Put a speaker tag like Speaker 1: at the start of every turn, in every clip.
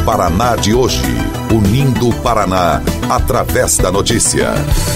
Speaker 1: Paraná de hoje, unindo o Paraná através da notícia.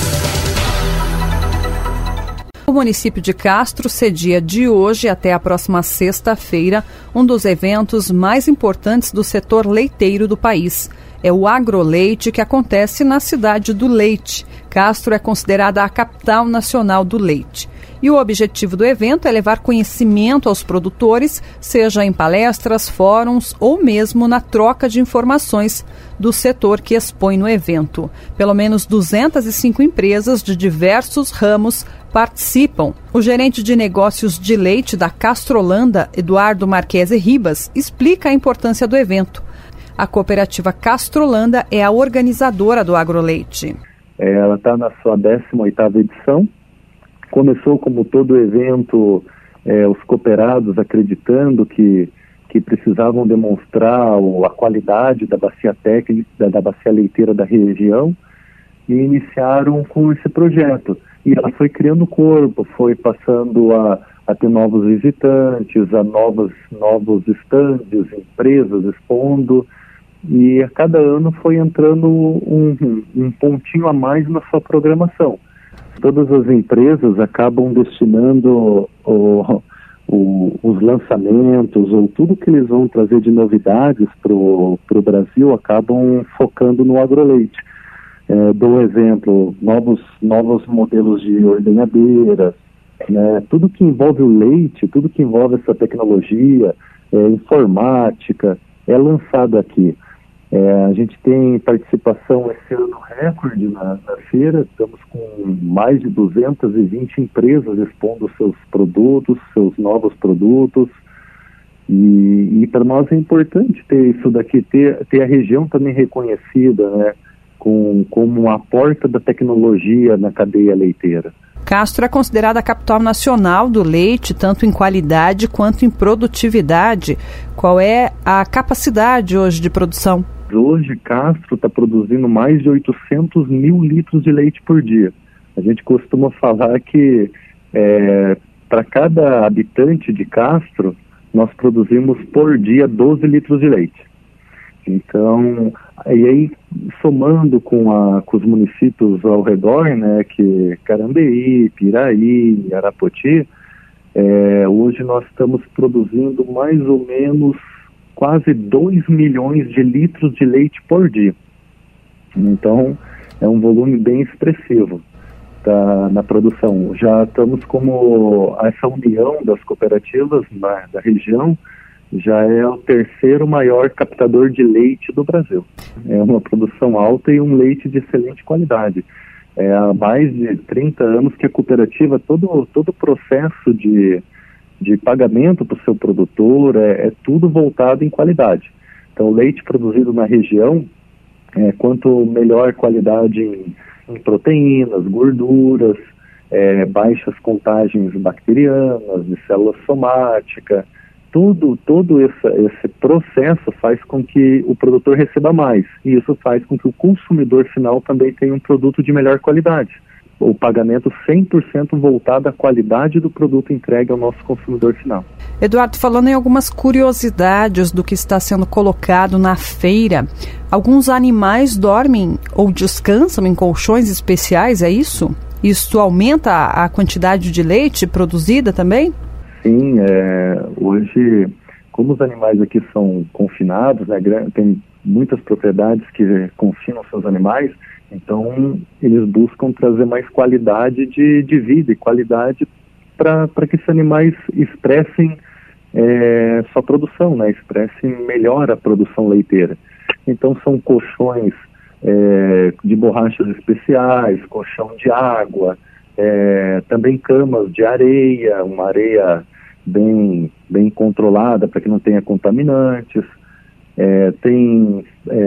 Speaker 2: O município de Castro cedia de hoje até a próxima sexta-feira um dos eventos mais importantes do setor leiteiro do país. É o Agroleite, que acontece na cidade do Leite. Castro é considerada a capital nacional do leite. E o objetivo do evento é levar conhecimento aos produtores, seja em palestras, fóruns ou mesmo na troca de informações do setor que expõe no evento. Pelo menos 205 empresas de diversos ramos participam. O gerente de negócios de leite da Castrolanda, Eduardo Marquese Ribas, explica a importância do evento. A cooperativa Castrolanda é a organizadora do Agroleite.
Speaker 3: Ela está na sua 18ª edição. Começou como todo evento, os cooperados acreditando que precisavam demonstrar a qualidade da bacia técnica, da bacia leiteira da região, e iniciaram com esse projeto. E ela foi criando corpo, foi passando a ter novos visitantes, a novos estandes, empresas expondo, e a cada ano foi entrando um pontinho a mais na sua programação. Todas as empresas acabam destinando os lançamentos ou tudo que eles vão trazer de novidades para o Brasil, acabam focando no agroleite. Dou um exemplo, novos modelos de ordenhadeiras, né? Tudo que envolve o leite, tudo que envolve essa tecnologia, informática, é lançado aqui. A gente tem participação esse ano recorde na feira, estamos com mais de 220 empresas expondo seus produtos, seus novos produtos, e para nós é importante ter isso daqui, ter a região também reconhecida, né, como a porta da tecnologia na cadeia leiteira.
Speaker 2: Castro é considerada a capital nacional do leite, tanto em qualidade quanto em produtividade. Qual é a capacidade hoje de produção?
Speaker 3: Hoje, Castro está produzindo mais de 800 mil litros de leite por dia. A gente costuma falar que para cada habitante de Castro, nós produzimos por dia 12 litros de leite. Então, e aí, somando com os municípios ao redor, né, que Carambeí, Piraí, Arapoti, hoje nós estamos produzindo mais ou menos quase 2 milhões de litros de leite por dia. Então, é um volume bem expressivo na produção. Já estamos como essa união das cooperativas da região, já é o terceiro maior captador de leite do Brasil. É uma produção alta e um leite de excelente qualidade. Há mais de 30 anos que a cooperativa, todo o processo de pagamento para o seu produtor, é tudo voltado em qualidade. Então, o leite produzido na região, quanto melhor qualidade em proteínas, gorduras, baixas contagens bacterianas, de célula somática, todo esse processo faz com que o produtor receba mais, e isso faz com que o consumidor final também tenha um produto de melhor qualidade. O pagamento 100% voltado à qualidade do produto entregue ao nosso consumidor final.
Speaker 2: Eduardo, falando em algumas curiosidades do que está sendo colocado na feira, alguns animais dormem ou descansam em colchões especiais, é isso? Isso aumenta a quantidade de leite produzida também?
Speaker 3: Sim, hoje, como os animais aqui são confinados, né, tem muitas propriedades que confinam seus animais, então eles buscam trazer mais qualidade de vida e qualidade para que esses animais expressem sua produção, né, expressem melhor a produção leiteira. Então são colchões de borrachas especiais, colchão de água, também camas de areia, uma areia bem controlada para que não tenha contaminantes. Tem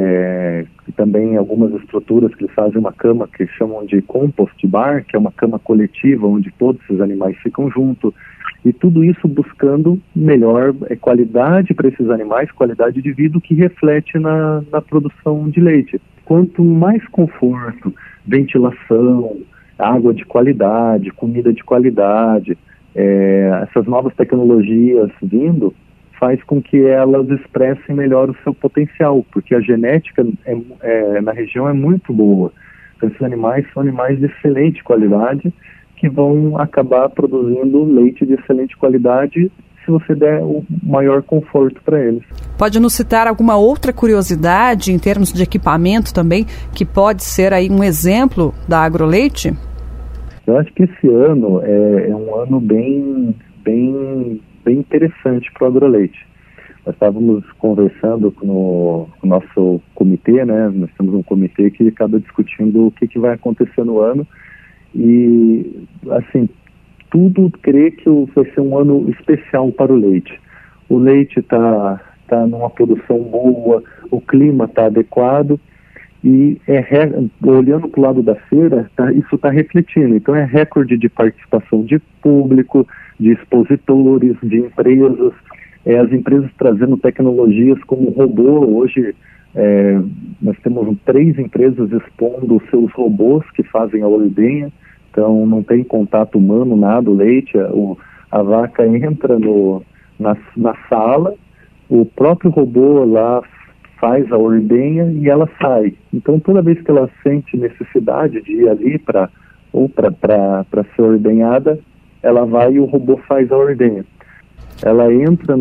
Speaker 3: também algumas estruturas que eles fazem uma cama que chamam de compost bar, que é uma cama coletiva onde todos esses animais ficam juntos, e tudo isso buscando melhor qualidade para esses animais, qualidade de vida, que reflete na produção de leite. Quanto mais conforto, ventilação, água de qualidade, comida de qualidade, essas novas tecnologias vindo, faz com que elas expressem melhor o seu potencial, porque a genética na região é muito boa. Então, esses animais são animais de excelente qualidade, que vão acabar produzindo leite de excelente qualidade se você der o maior conforto para eles.
Speaker 2: Pode nos citar alguma outra curiosidade em termos de equipamento também, que pode ser aí um exemplo da AgroLeite?
Speaker 3: Eu acho que esse ano é um ano bem interessante para o AgroLeite. Nós estávamos conversando no nosso comitê, né? Nós temos um comitê que acaba discutindo o que vai acontecer no ano e, assim, tudo crê que vai ser um ano especial para o leite. O leite está numa produção boa, o clima está adequado e olhando para o lado da feira, isso está refletindo. Então é recorde de participação de público, de expositores, de empresas, as empresas trazendo tecnologias como robô. Hoje nós temos 3 empresas expondo os seus robôs que fazem a ordenha. Então não tem contato humano, nada, o leite, a vaca entra na sala, o próprio robô lá faz a ordenha e ela sai. Então toda vez que ela sente necessidade de ir ali para ser ordenhada, ela vai e o robô faz a ordenha. Ela entra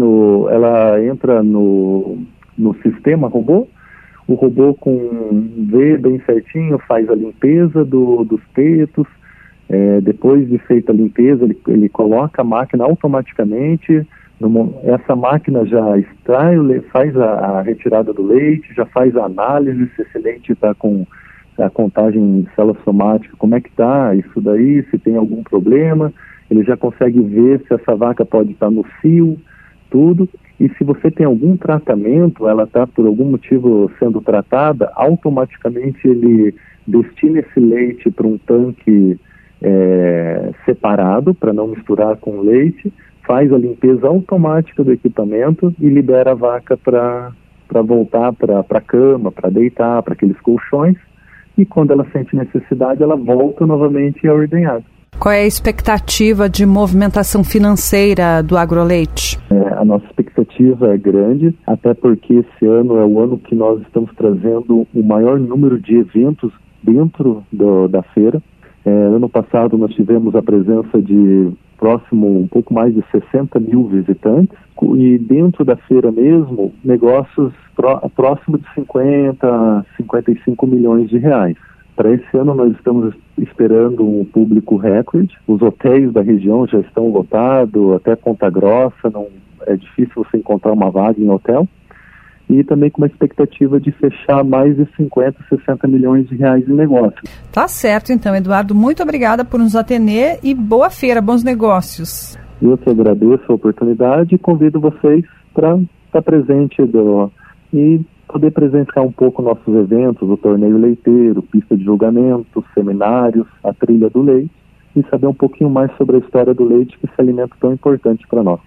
Speaker 3: no sistema robô, o robô vê bem certinho, faz a limpeza dos tetos. Depois de feita a limpeza, ele coloca a máquina automaticamente. Essa máquina já extrai, faz a retirada do leite, já faz a análise se esse leite está com a contagem de célula somática, como é que está isso daí, se tem algum problema. Ele já consegue ver se essa vaca pode estar no cio, tudo. E se você tem algum tratamento, ela está por algum motivo sendo tratada, automaticamente ele destina esse leite para um tanque separado, para não misturar com leite, faz a limpeza automática do equipamento e libera a vaca para voltar para a cama, para deitar, para aqueles colchões, e quando ela sente necessidade, ela volta novamente a ordenhar.
Speaker 2: Qual é a expectativa de movimentação financeira do AgroLeite?
Speaker 3: A nossa expectativa é grande, até porque esse ano é o ano que nós estamos trazendo o maior número de eventos dentro da feira. Ano passado nós tivemos a presença de um pouco mais de 60 mil visitantes, e dentro da feira mesmo, negócios próximo de 50, 55 milhões de reais. Para esse ano nós estamos esperando um público recorde, os hotéis da região já estão lotados, até Ponta Grossa, é difícil você encontrar uma vaga em hotel, e também com uma expectativa de fechar mais de 50, 60 milhões de reais em negócio.
Speaker 2: Tá certo, então, Eduardo, muito obrigada por nos atender e boa feira, bons negócios.
Speaker 3: Eu que agradeço a oportunidade e convido vocês para estar presente e poder presenciar um pouco nossos eventos, o torneio leiteiro, pista de julgamento, seminários, a trilha do leite, e saber um pouquinho mais sobre a história do leite, que é esse alimento tão importante para nós.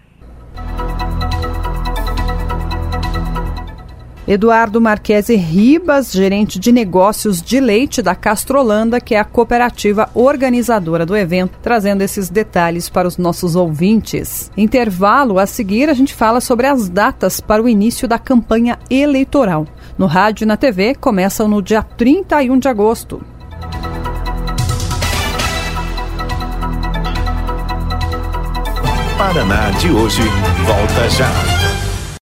Speaker 2: Eduardo Marquese Ribas, gerente de negócios de leite da Castrolanda, que é a cooperativa organizadora do evento, trazendo esses detalhes para os nossos ouvintes. Intervalo, a seguir a gente fala sobre as datas para o início da campanha eleitoral. No rádio e na TV começam no dia 31 de agosto.
Speaker 1: Paraná de hoje volta já.